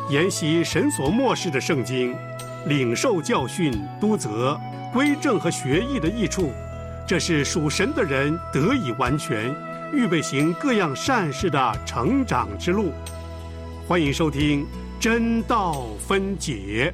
研习神所默示的圣经，领受教训、督责、归正和学艺的益处，这是属神的人得以完全，预备行各样善事的成长之路。欢迎收听真道分解。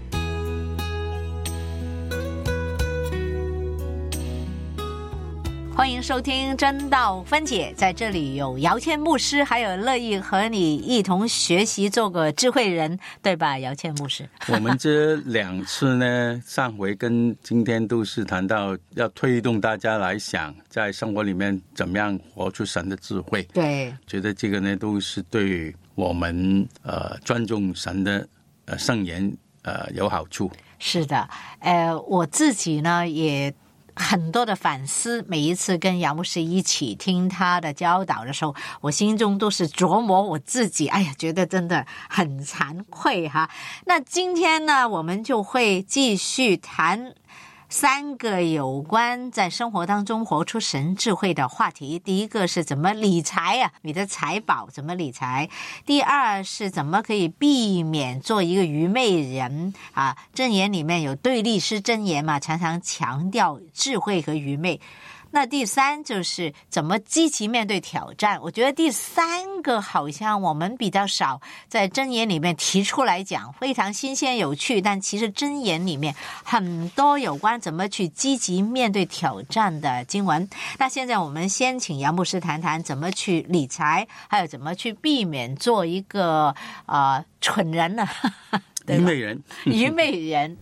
欢迎收听真道分解，在这里有姚谦牧师，还有乐意和你一同学习做个智慧人，对吧，姚谦牧师？ 我们这2次呢，上回跟今天都是谈到要推动大家来想在生活里面怎么样活出神的智慧。 对， 觉得这个呢都是对我们尊重神的圣言有好处。 是的，我自己呢也很多的反思，每一次跟姚牧师一起听他的教导的时候，我心中都是琢磨我自己，觉得真的很惭愧哈。那今天呢，我们就会继续谈3个有关在生活当中活出神智慧的话题。第一个是怎么理财啊，你的财宝怎么理财。第二是怎么可以避免做一个愚昧人啊，箴言里面有对立式箴言嘛，常常强调智慧和愚昧。那第3就是怎么积极面对挑战。我觉得第3个好像我们比较少在箴言里面提出来讲，非常新鲜有趣，但其实箴言里面很多有关怎么去积极面对挑战的经文。那现在我们先请姚牧师谈谈怎么去理财，还有怎么去避免做一个蠢人呢愚昧人愚昧人。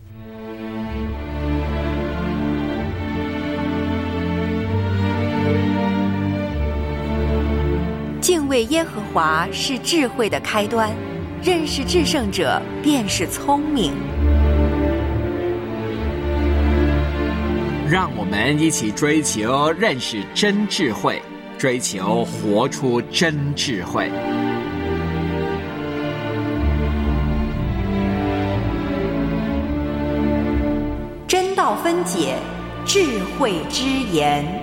敬畏耶和华是智慧的开端，认识至圣者便是聪明。 让我们一起追求认识真智慧，追求活出真智慧。 真道分解，智慧之言。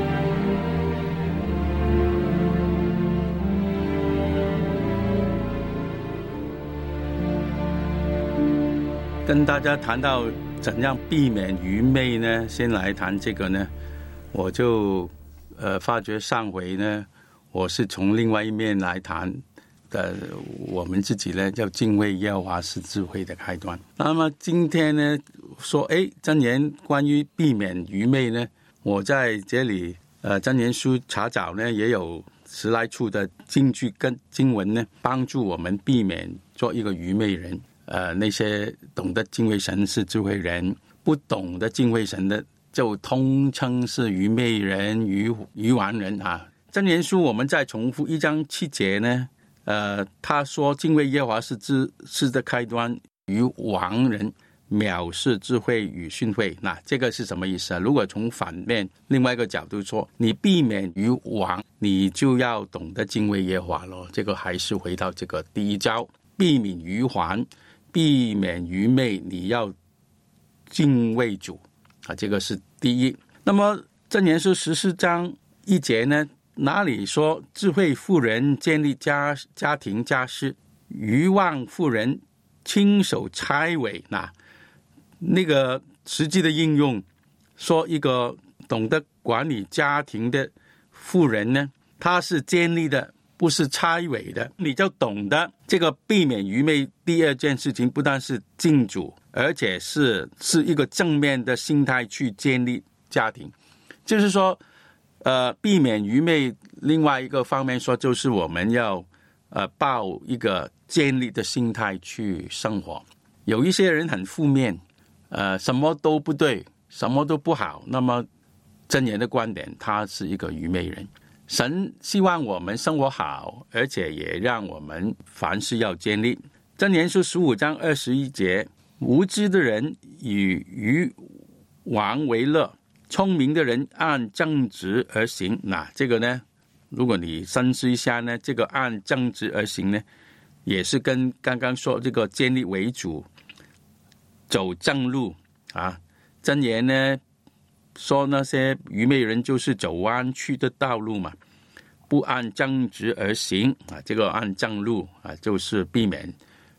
跟大家谈到怎样避免愚昧呢，先来谈这个呢，我就发觉上回呢，我是从另外一面来谈的，我们自己呢要敬畏耶和华是智慧的开端。那么今天呢说箴言关于避免愚昧呢，我在这里箴言书查找呢也有10来处的金句跟经文呢，帮助我们避免做一个愚昧人。那些懂得敬畏神是智慧人，不懂得敬畏神的就通称是愚昧人、愚顽人啊。箴言书我们再重复1章7节呢，他说敬畏耶和华是的开端，愚顽人藐视智慧与训诲。那这个是什么意思啊？如果从反面另外一个角度说，你避免愚顽，你就要懂得敬畏耶和华咯。这个还是回到这个第1招，避免愚顽，避免愚昧，你要敬畏主啊，这个是第一。那么箴言书14章1节呢，哪里说智慧妇人建立家庭家室，愚妄妇人亲手拆毁。那个实际的应用说，一个懂得管理家庭的妇人呢，她是建立的，不是拆毁的。你就懂得这个避免愚昧。第2件事情不但是敬主，而且是一个正面的心态去建立家庭。就是说避免愚昧，另外一个方面说，就是我们要抱一个建立的心态去生活。有一些人很负面，什么都不对，什么都不好，那么箴言的观点，他是一个愚昧人。神希望我们生活好，而且也让我们凡事要建立。箴言书15章21节，无知的人以愚顽为乐，聪明的人按正直而行。那这个呢，如果你深思一下呢，这个按正直而行呢，也是跟刚刚说这个建立为主，走正路啊。箴言呢说那些愚昧人就是走弯曲的道路嘛，不按正直而行啊。这个按正路啊，就是避免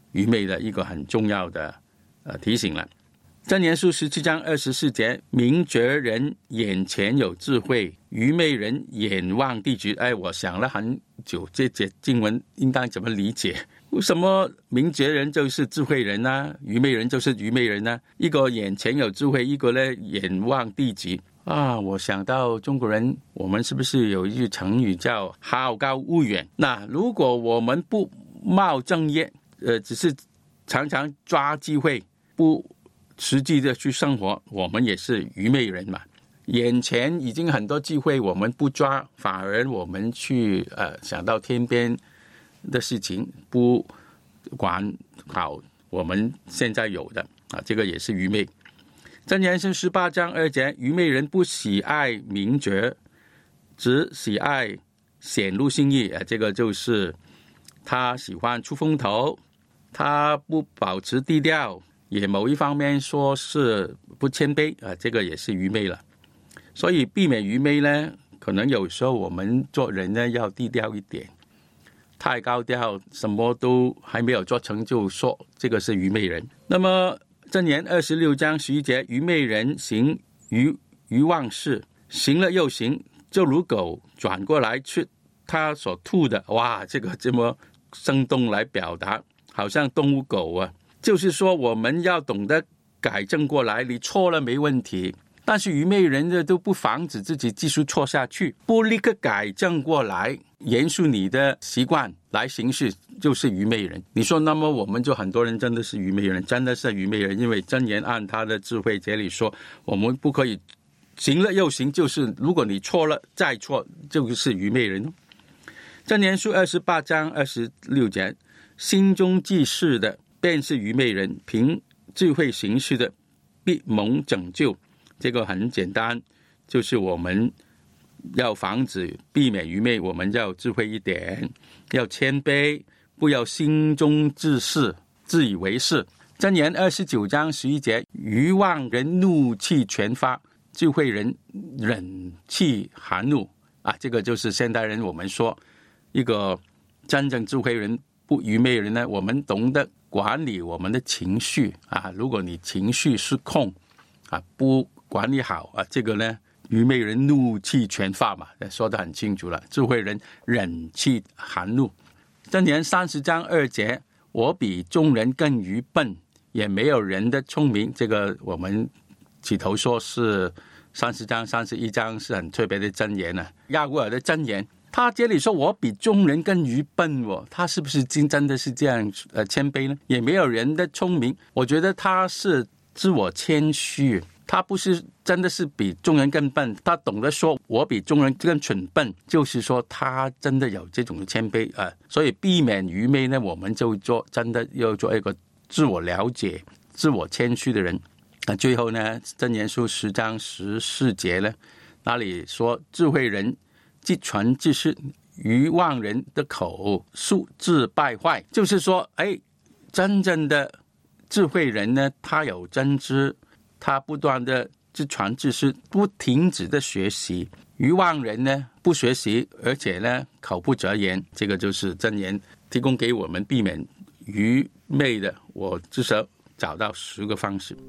愚昧的一个很重要的提醒了。箴言书17章24节，明觉人眼前有智慧，愚昧人眼望地局。我想了很久，这节经文应当怎么理解？为什么明觉人就是智慧人呢？愚昧人就是愚昧人呢？一个眼前有智慧，一个呢眼望地局啊！我想到中国人，我们是不是有一句成语叫好高骛远？那如果我们不冒正业，只是常常抓机会，不实际的去生活，我们也是愚昧人嘛。眼前已经很多机会，我们不抓，反而我们去想到天边的事情，不管好我们现在有的这个也是愚昧。箴言是18章2节，愚昧人不喜爱明觉，只喜爱显露心意。这个就是他喜欢出风头，他不保持低调，也某一方面说是不谦卑这个也是愚昧了。所以避免愚昧呢，可能有时候我们做人呢要低调一点，太高调，什么都还没有做成就说这个是愚昧人。那么箴言26章11节，愚昧人行愚妄事，行了又行，就如狗转过来吃他所吐的。哇，这个这么生动来表达，好像动物狗啊。就是说我们要懂得改正过来，你错了没问题，但是愚昧人的都不防止自己继续错下去，不立刻改正过来，严肃你的习惯来行事，就是愚昧人。你说那么我们就很多人真的是愚昧人，真的是愚昧人，因为箴言按他的智慧这里说，我们不可以行了又行，就是如果你错了再错，就是愚昧人。箴言书28章26节，心中记事的便是愚昧人，凭智慧行事的必蒙拯救。这个很简单，就是我们要防止避免愚昧，我们要智慧一点，要谦卑，不要心中自恃，自以为是。箴言29章11节，愚妄人怒气全发，智慧人忍气含怒这个就是现代人我们说一个真正智慧人不愚昧人呢，我们懂得管理我们的情绪如果你情绪失控不管理好这个呢，愚昧人怒气全发嘛，说得很清楚了。智慧人忍气含怒。箴言30章2节，我比众人更愚笨，也没有人的聪明。这个我们起头说是30章31章是很特别的箴言亚古尔的箴言，他这里说我比众人更愚笨他是不是真的是这样谦卑呢？也没有人的聪明，我觉得他是自我谦虚，他不是真的是比众人更笨，他懂得说我比众人更蠢笨，就是说他真的有这种谦卑所以避免愚昧呢，我们就真的要做一个自我了解、自我谦虚的人。最后呢，箴言书10章14节呢，那里说智慧人既传知识，愚妄人的口素自败坏。就是说真正的智慧人呢，他有真知，他不断的自传知识，不停止的学习。愚妄人呢，不学习，而且呢口不择言。这个就是箴言提供给我们避免愚昧的，我至少找到10个方式。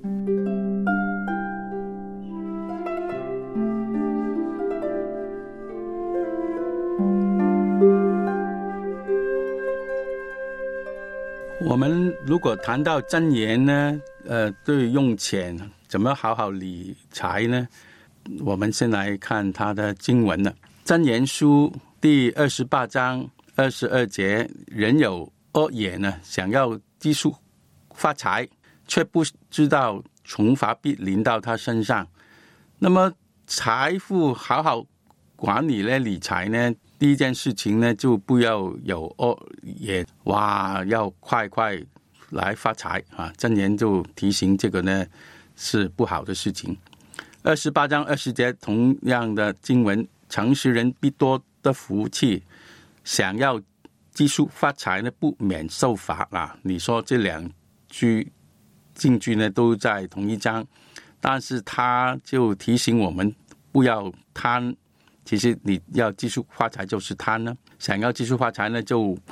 我们如果谈到箴言呢，对用钱怎么好好理财呢？我们先来看他的经文了。箴言书第28章22节，人有恶言呢，想要积蓄发财，却不知道惩罚必临到他身上。那么财富好好管理呢，理财呢，第一件事情呢，就不要有恶言，要快来发财箴言就提醒这个呢是不好的事情。28章20节同样的经文，诚实人必多的福气，想要积蓄发财呢，不免受罚你说这两句经句呢都在同一章，但是他就提醒我们不要贪。其实你要积蓄发财就是贪呢，想要积蓄发财呢，就会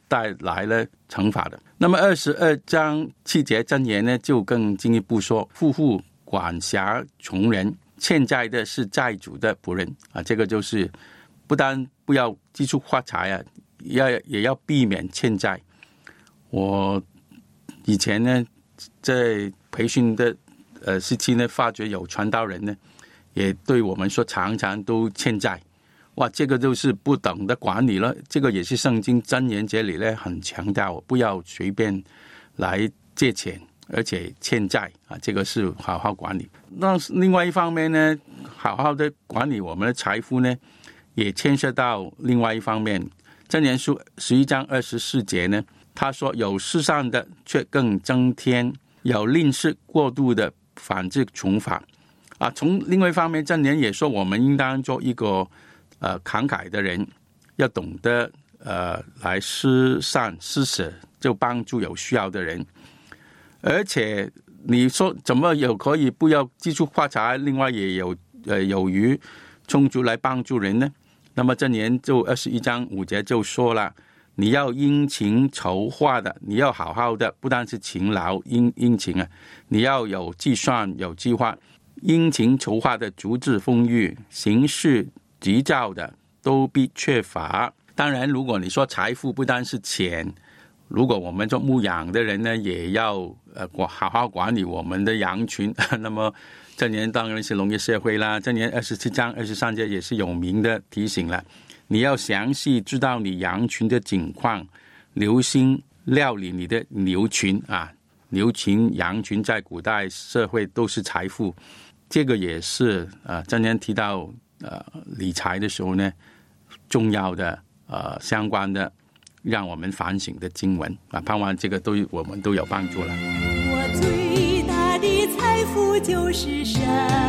带来了惩罚的。那么22章7节箴言呢，就更进一步说，富户管辖穷人，欠债的是债主的仆人啊。这个就是不但不要积蓄发财啊，也要避免欠债。我以前呢在培训的时期呢，发觉有传道人呢也对我们说常常都欠债。哇，这个就是不懂的管理了。这个也是圣经箴言这里呢很强调，不要随便来借钱，而且欠债啊，这个是好好管理。那另外一方面呢，好好的管理我们的财富呢，也牵涉到另外一方面。箴言书11章24节呢，他说有世上的却更增添，有吝啬过度的反致穷乏啊。从另外一方面，箴言也说我们应当做一个慷慨的人，要懂得来施善施舍，就帮助有需要的人。而且你说怎么有可以不要积蓄发财，另外也有余充足来帮助人呢？那么箴言就21章5节就说了，你要殷勤筹划的，你要好好的，不但是勤劳殷勤啊，你要有计算有计划。殷勤筹划的足智丰裕，行事急躁的都必缺乏。当然如果你说财富不单是钱，如果我们做牧养的人呢，也要好好管理我们的羊群。那么这年当然是农业社会啦，这年27章23节也是有名的提醒了，你要详细知道你羊群的情况，留心料理你的牛群啊。牛群羊群在古代社会都是财富，这个也是这年提到理财的时候呢重要的相关的让我们反省的经文啊，盼望这个对我们都有帮助了。 我最大的财富就是神，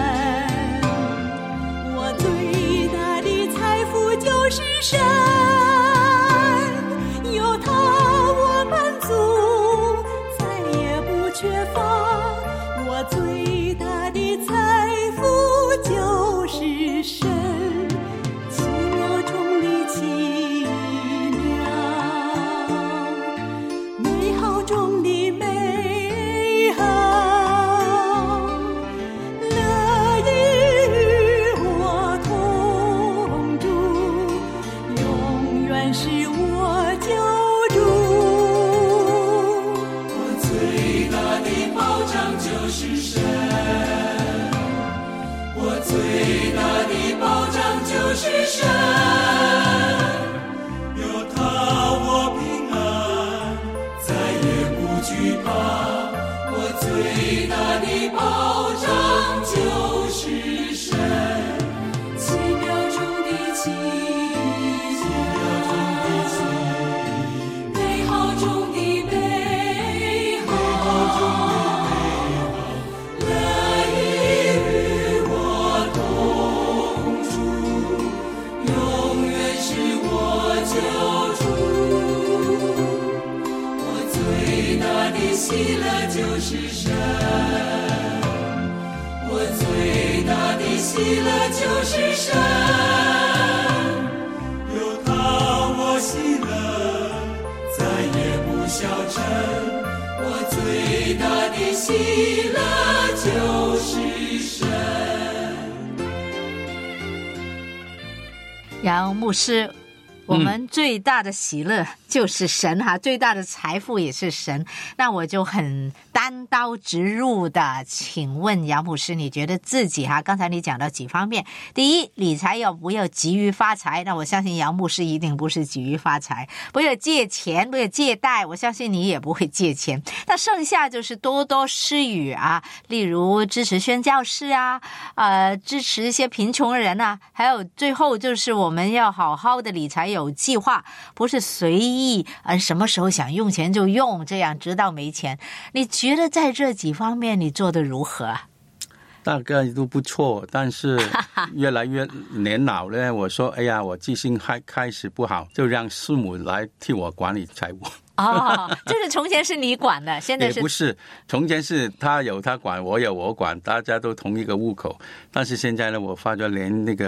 我最大的财富就是神，有他我满足，再也不缺乏。我最大的财富就是神，奇妙中的奇妙，美好中的美好，乐意与我同住，永远是我救主。我最大的保障就是神，我最大的保障就是神，有他我平安，再也不惧怕。我最大的保障就是神，奇妙中的奇妙，美好中的美好，乐意与我同住，永远是我救主。我最大的喜乐就是神，我最大的喜乐就是神，有他我喜乐，再也不消沉。我最大的喜乐就是神。 杨牧师，我们最大的喜乐就是神哈，最大的财富也是神。那我就很单刀直入的请问杨牧师，你觉得自己哈，刚才你讲到几方面，第一，理财要不要急于发财？那我相信杨牧师一定不是急于发财，不要借钱，不要借贷，我相信你也不会借钱。那剩下就是多多施予啊，例如支持宣教士啊，支持一些贫穷人啊，还有最后就是我们要好好的理财，有计划，不是随意什么时候想用钱就用，这样直到没钱。你觉得在这几方面你做得如何？ 大概都不错，但是越来越年老呢，我说哎呀，我记性开始不好，就让师母来替我管理财务。 就是从前是你管的，现在是？ 也不是，从前是他有他管，我有我管，大家都同一个户口。但是现在呢，我发觉连那个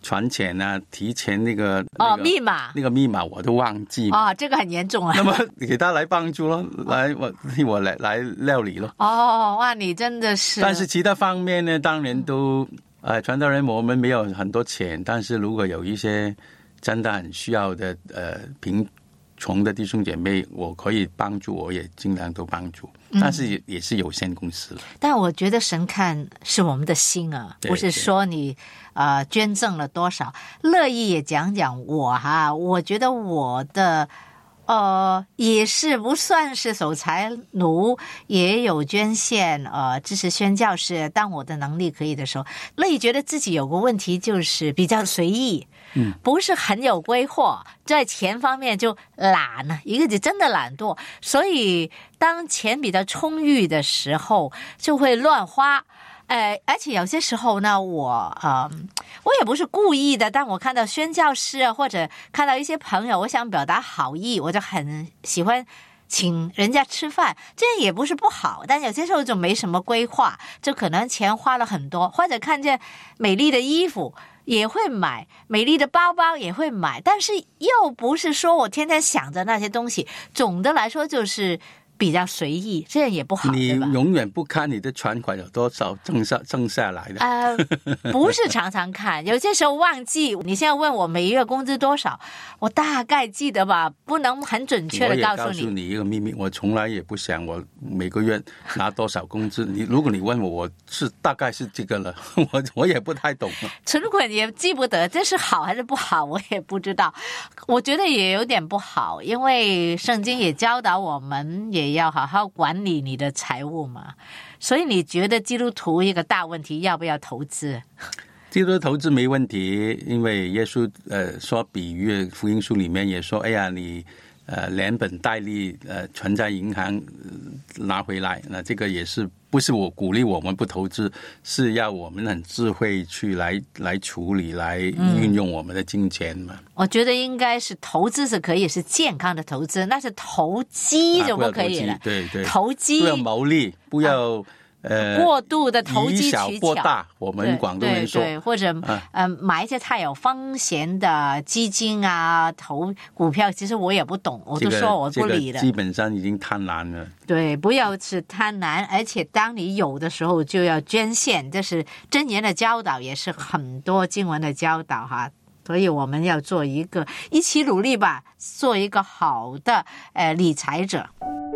传钱啊，提前密码那个密码我都忘记这个很严重啊。 那么给他来帮助咯，我来料理咯。 哇，你真的是。 但是其他方面呢，当然都传道人我们没有很多钱，但是如果有一些真的很需要的贫穷的弟兄姐妹，我可以帮助，我也尽量都帮助，但是也是有限公司了。 但我觉得神看是我们的心啊，不是说你捐赠了多少。乐意也讲讲我觉得我的也是不算是守财奴，也有捐献支持宣教士，当我的能力可以的时候。乐意觉得自己有个问题，就是比较随意，不是很有规划，在钱方面就懒了，一个就真的懒惰，所以当钱比较充裕的时候就会乱花。而且有些时候呢，我也不是故意的，但我看到宣教士或者看到一些朋友，我想表达好意，我就很喜欢请人家吃饭，这样也不是不好，但有些时候就没什么规划，就可能钱花了很多，或者看见美丽的衣服也会买，美丽的包包也会买，但是又不是说我天天想着那些东西，总的来说就是比较随意，这样也不好， 你对吧？ 永远不看你的存款有多少挣下来的。 不是常常看，有些时候忘记。你现在问我每月工资多少，我大概记得吧，不能很准确的告诉你。 我也告诉你一个秘密，我从来也不想我每个月拿多少工资。如果你问我是大概是这个了，我也不太懂了。 存款也记不得，这是好还是不好，我也不知道。我觉得也有点不好，因为圣经也教导我们也要好好管理你的财务嘛。所以你觉得基督徒一个大问题，要不要投资？ 基督徒投资没问题，因为耶稣说比喻，福音书里面也说，哎呀，你连本带利存在银行拿回来，那这个也是不是我鼓励我们不投资，是要我们很智慧去来处理，来运用我们的金钱嘛。 我觉得应该是投资是可以，是健康的投资，那是投机就不可以了。 对对， 投机不要牟利，不要过度的投机取巧， 以小博大，我们广东人说， 对，或者买一些太有风险的基金啊，投股票，其实我也不懂，我都说我不理的。 基本上已经贪婪了。 对，不要是贪婪，而且当你有的时候就要捐献，这是箴言的教导，也是很多经文的教导哈。所以我们要做一起努力吧，做一个好的理财者。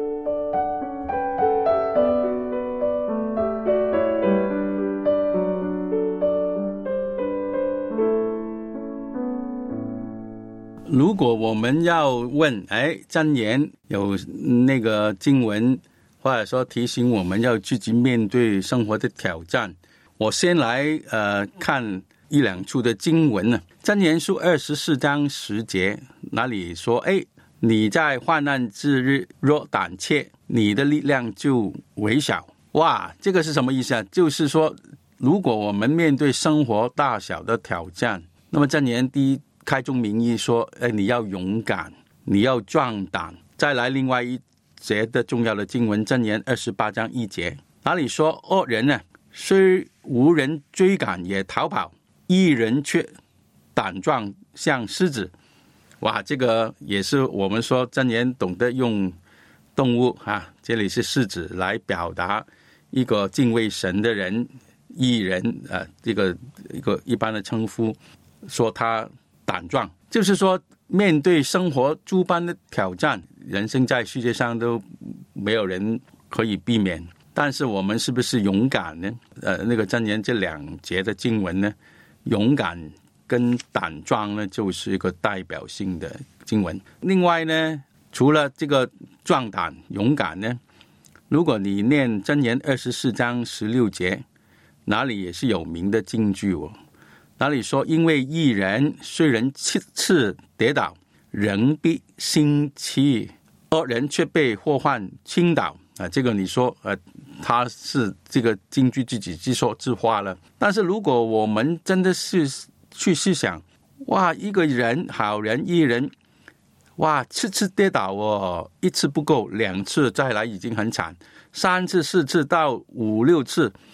如果我们要问，箴言有那个经文，或者说提醒我们要积极面对生活的挑战，我先来看一两处的经文呢。箴言书24章10节，那里说，你在患难之日若胆怯，你的力量就微小。哇，这个是什么意思啊？就是说，如果我们面对生活大小的挑战，那么箴言第一开宗明义说，你要勇敢，你要壮胆。再来另外一节的重要的经文，箴言28章1节，那里说，恶人呢，虽无人追赶也逃跑，义人却胆壮像狮子。哇，这个也是我们说箴言懂得用动物这里是狮子来表达一个敬畏神的人，义人这个一个一般的称呼，说他胆壮，就是说面对生活诸般的挑战，人生在世界上都没有人可以避免，但是我们是不是勇敢呢？那个箴言这2节的经文呢，勇敢跟胆壮呢，就是一个代表性的经文。另外呢，除了这个壮胆勇敢呢，如果你念箴言24章16节，哪里也是有名的金句哪里说，因为义人虽然7次跌倒，仍必兴起，恶人却被祸患倾倒。这个你说他是这个金句自己自说自话了。但是如果我们真的是去思想，哇，一个人好人义人，哇，7次跌倒1次不够，2次再来已经很惨，3次4次到5、6次，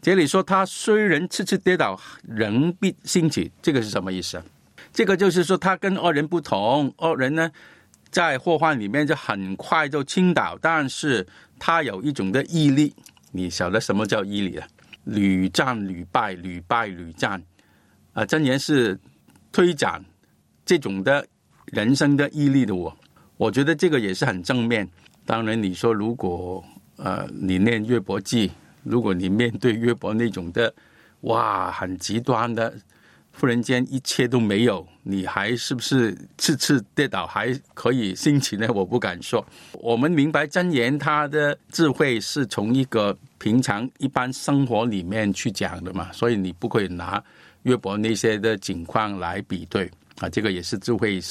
这里说他虽人次次跌倒，仍必兴起，这个是什么意思？这个就是说他跟恶人不同，恶人呢在祸患里面就很快就倾倒，但是他有一种的毅力。你晓得什么叫毅力啊？屡战屡败，屡败屡战箴言是推展这种的人生的毅力的。我觉得这个也是很正面。当然你说如果你念约伯记，如果你面对约伯那种的很极端的，忽然间一切都没有，你还是不是次次跌倒还可以兴起呢？我不敢说。我们明白箴言它的智慧是从一个平常一般生活里面去讲的嘛，所以你不可以拿约伯那些的情况来比对这个也是智慧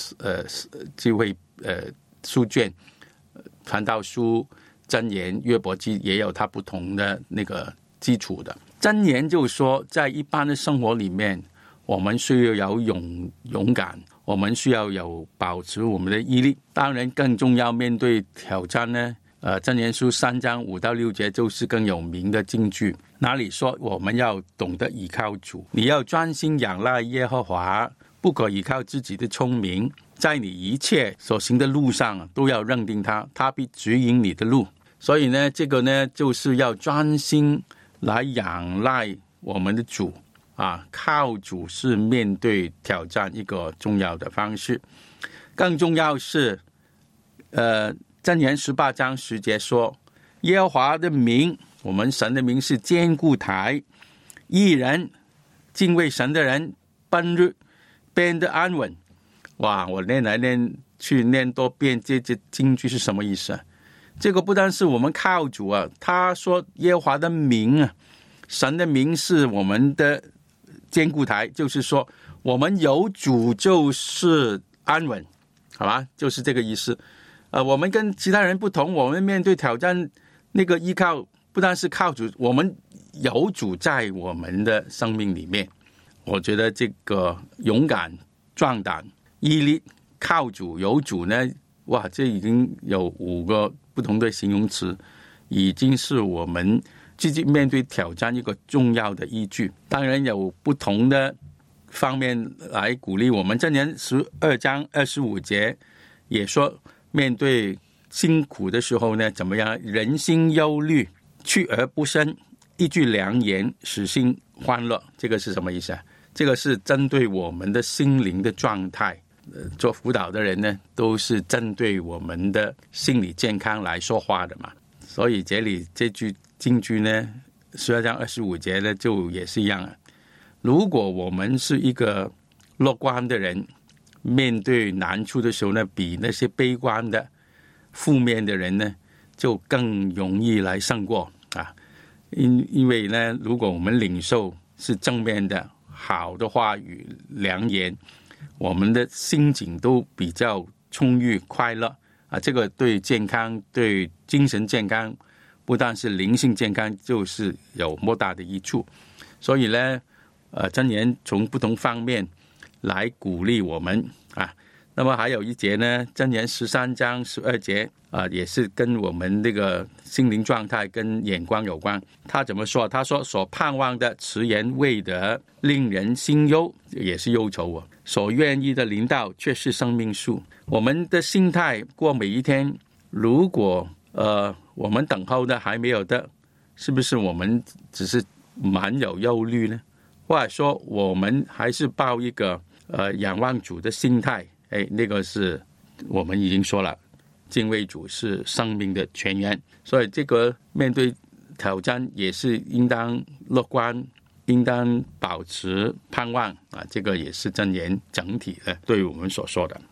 书卷，传道书、箴言、约伯记也有它不同的那个基础的。箴言就是说在一般的生活里面，我们需要有勇敢，我们需要有保持我们的毅力。当然更重要，面对挑战呢箴言书3章5到6节就是更有名的金句，哪里说我们要懂得倚靠主，你要专心仰赖耶和华，不可倚靠自己的聪明，在你一切所行的路上都要认定他，他必指引你的路。所以呢，这个呢就是要专心来仰赖我们的主靠主是面对挑战一个重要的方式。更重要是箴言18章10节说，耶和华的名，我们神的名是坚固台，义人敬畏神的人奔日变得安稳。我念来念去念多遍这经句是什么意思这个不单是我们靠主他说耶和华的名神的名是我们的坚固台，就是说我们有主就是安稳，好吧，就是这个意思。我们跟其他人不同，我们面对挑战那个依靠不单是靠主，我们有主在我们的生命里面。我觉得这个勇敢、壮胆、毅力、靠主、有主呢，这已经有5个不同的形容词，已经是我们积极面对挑战一个重要的依据。当然有不同的方面来鼓励我们。箴言12章25节也说，面对辛苦的时候呢，怎么样？人心忧虑，去而不生，一句良言，使心欢乐。这个是什么意思这个是针对我们的心灵的状态。做辅导的人呢，都是针对我们的心理健康来说话的嘛。所以这里这句金句呢，12章25节呢，就也是一样如果我们是一个乐观的人，面对难处的时候呢，比那些悲观的负面的人呢就更容易来胜过因为呢，如果我们领受是正面的好的话语良言，我们的心情都比较充裕快乐这个对健康，对精神健康，不但是灵性健康，就是有莫大的益处。所以呢箴言从不同方面来鼓励我们那么还有一节呢，箴言13章12节也是跟我们这个心灵状态跟眼光有关。他怎么说？他说所盼望的迟延未得，令人心忧，也是忧愁所愿意的临到，却是生命树。我们的心态过每一天，如果我们等候的还没有的，是不是我们只是满有忧虑呢？或者说我们还是抱一个仰望主的心态那个是我们已经说了，敬畏主是生命的泉源。所以这个面对挑战也是应当乐观，应当保持盼望这个也是箴言整体的对我们所说的。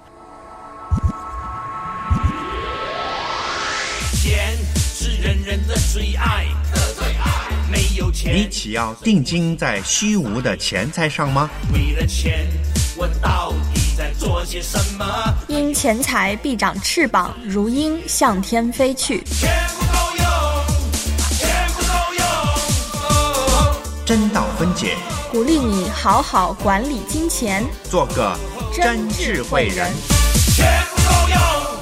钱是人人的最爱，没有钱你岂要定睛在虚无的钱财上吗？ 为了钱我到底在做些什么？ 因钱财必长翅膀，如鹰向天飞去。 钱不够用，钱不够用真道分解， 鼓励你好好管理金钱， 做个真智慧人。 钱不够用，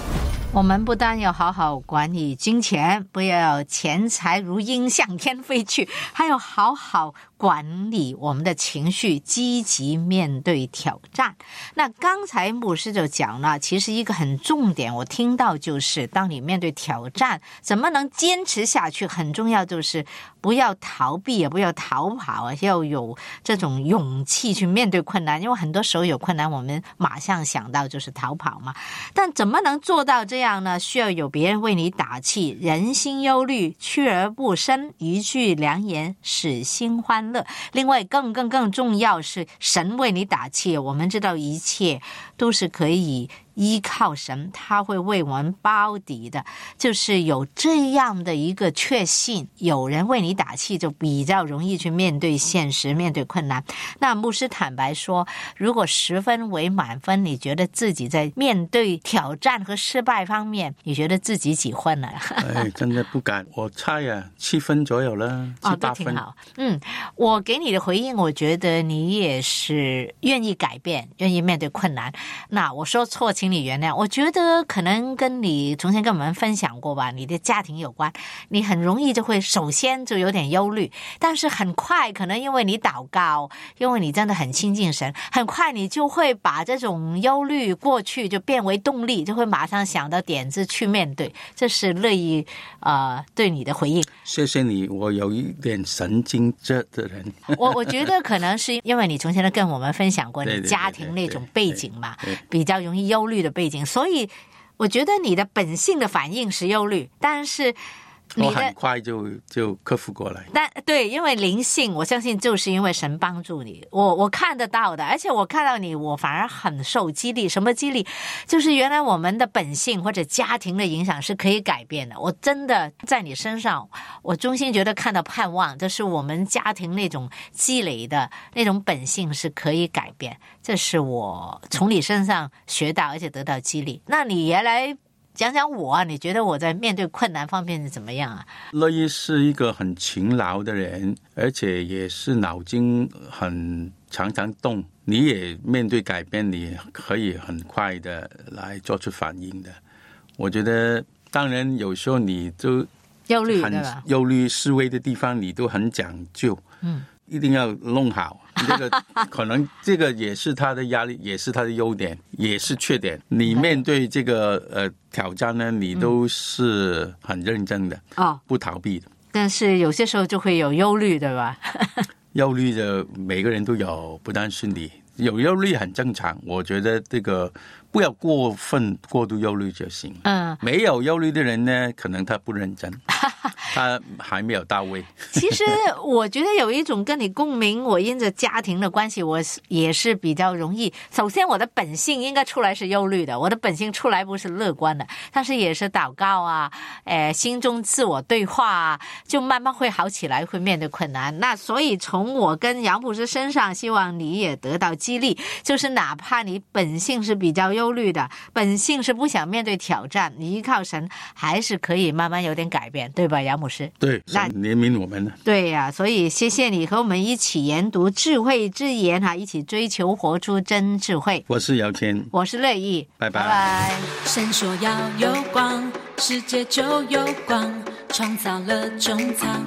我们不但要好好管理金钱，不要钱财如鹰向天飞去，还要好好管理我们的情绪，积极面对挑战。那刚才牧师就讲了，其实一个很重点我听到就是当你面对挑战怎么能坚持下去，很重要就是不要逃避也不要逃跑，要有这种勇气去面对困难。因为很多时候有困难我们马上想到就是逃跑嘛，但怎么能做到这样呢？需要有别人为你打气，人心忧虑，去而不生，一句良言使心欢乐。另外更重要是神为你打气，我们知道一切都是可以依靠神，他会为我们包底的，就是有这样的一个确信，有人为你打气，就比较容易去面对现实，面对困难。那牧师坦白说，如果10分为满分，你觉得自己在面对挑战和失败方面，你觉得自己几分了？ 真的不敢，我猜7分左右了，7、8分。 都挺好。我给你的回应，我觉得你也是愿意改变，愿意面对困难。那我说错，请你原谅。我觉得可能跟你从前跟我们分享过吧，你的家庭有关，你很容易就会首先就有点忧虑，但是很快可能因为你祷告，因为你真的很亲近神，很快你就会把这种忧虑过去就变为动力，就会马上想到点子去面对。这是乐意对你的回应。 谢谢你，我有一点神经质的人。 我觉得可能是因为你从前都跟我们分享过你家庭那种背景嘛，比较容易忧虑的背景，所以我觉得你的本性的反应是忧虑，但是我很快就克服过来。 但对，因为灵性，我相信就是因为神帮助你，我看得到的，而且我看到你，我反而很受激励。什么激励？就是原来我们的本性或者家庭的影响是可以改变的。我真的在你身上，我衷心觉得看到盼望，就是我们家庭那种积累的那种本性是可以改变，这是我从你身上学到而且得到激励。那你也来讲讲我你觉得我在面对困难方面是怎么样啊？ 乐意是一个很勤劳的人，而且也是脑筋很常常动，你也面对改变，你可以很快的来做出反应的。我觉得当然有时候你都忧虑，对吧？ 忧虑思维的地方你都很讲究，一定要弄好。这个可能这个也是他的压力，也是他的优点，也是缺点。你面对这个挑战呢，你都是很认真的，不逃避的。 但是有些时候就会有忧虑，对吧？ 忧虑的每个人都有，不单是你有忧虑很正常。我觉得这个不要过度忧虑就行。没有忧虑的人呢，可能他不认真。他还没有到位。 其实我觉得有一种跟你共鸣，我因着家庭的关系，我也是比较容易。首先我的本性应该出来是忧虑的，我的本性出来不是乐观的，但是也是祷告啊，心中自我对话啊，就慢慢会好起来，会面对困难。那所以从我跟杨牧师身上，希望你也得到激励，就是哪怕你本性是比较忧虑的，本性是不想面对挑战，你依靠神还是可以慢慢有点改变，对吧，杨牧师？ 对，那怜悯我们呢？ 对呀，所以谢谢你和我们一起研读智慧之言一起追求活出真智慧。 我是姚谦， 我是乐意， 拜拜。 拜拜。 神说要有光，世界就有光，创造了中藏。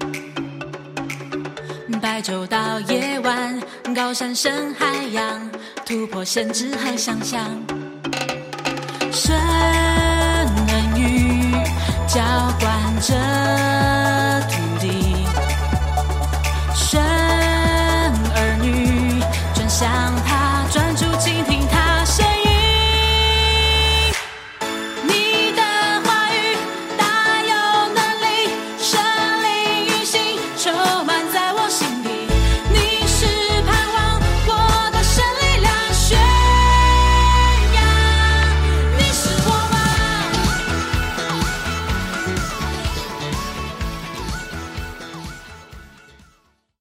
白昼到夜晚，高山深海洋，突破限制和想象。神恩雨浇灌着